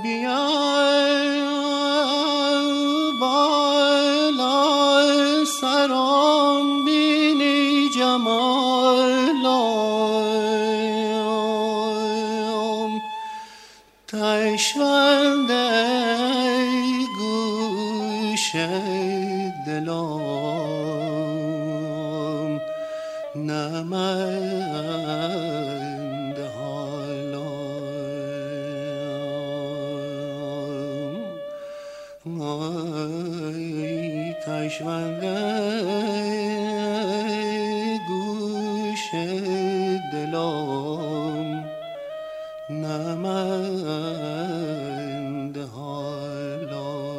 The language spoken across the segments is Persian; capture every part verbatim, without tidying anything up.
بیا بالا سرم بینی جمالم تشونده گوش دلم نمند حالم ای تشونده گوش دلم نمند حالم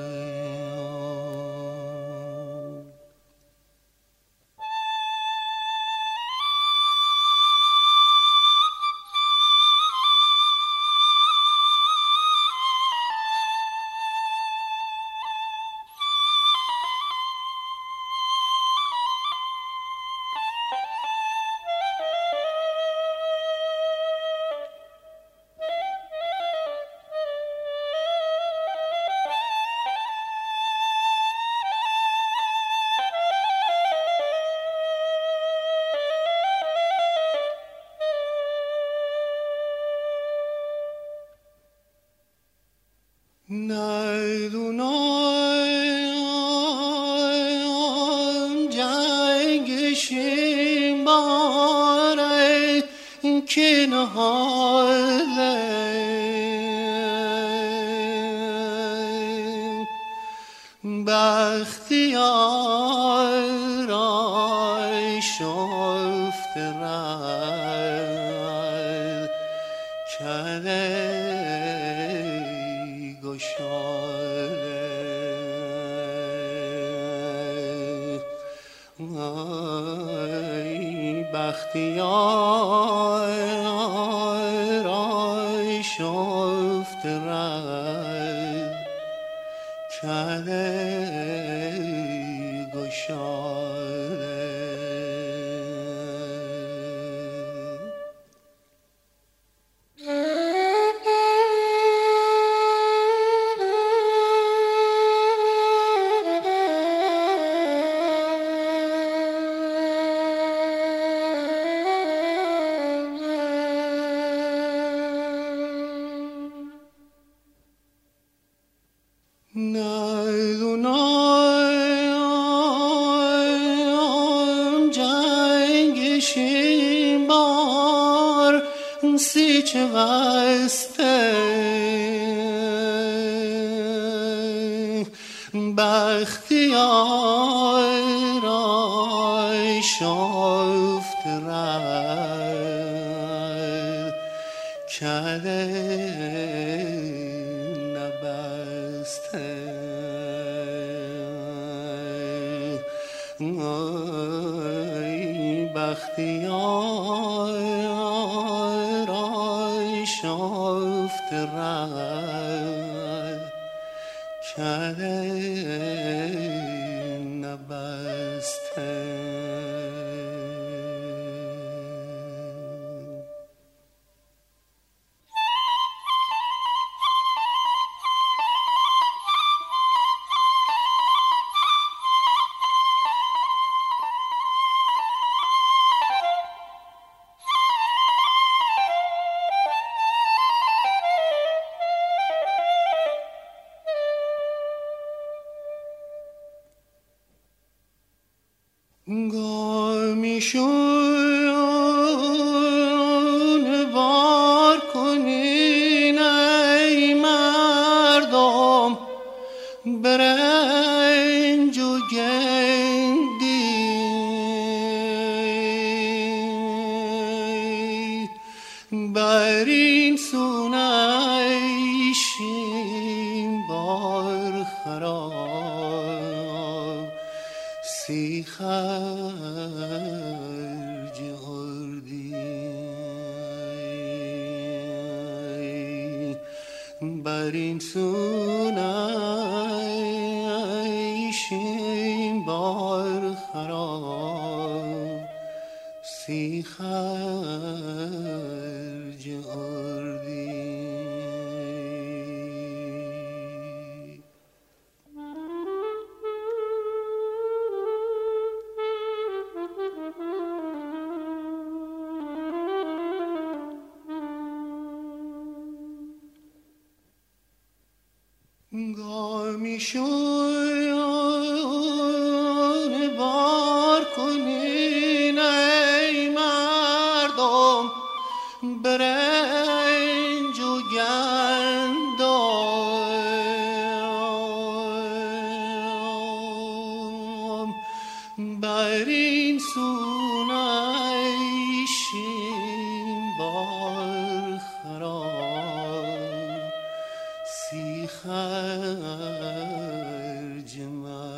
ندونم جنگشیم باره که نهاله بختیار آی شفت رد کده ای بختیار آی شفت رد کده گشاده ندونم جنگشیم بار سی چه بسته بختیار آی شفت رد کده نبسته ای بختیار آی شفت رد کده نبسته گامیشون بار کنین ای مردم برنج و گندی بر این سونیشیم بار خراب سی خرج اردی بر این سونیشیم بار خراب سی خرج اردی گامی شویان بار کنین ای مردم برنج و گندم بر این سونیشین بار خراب سی خرج من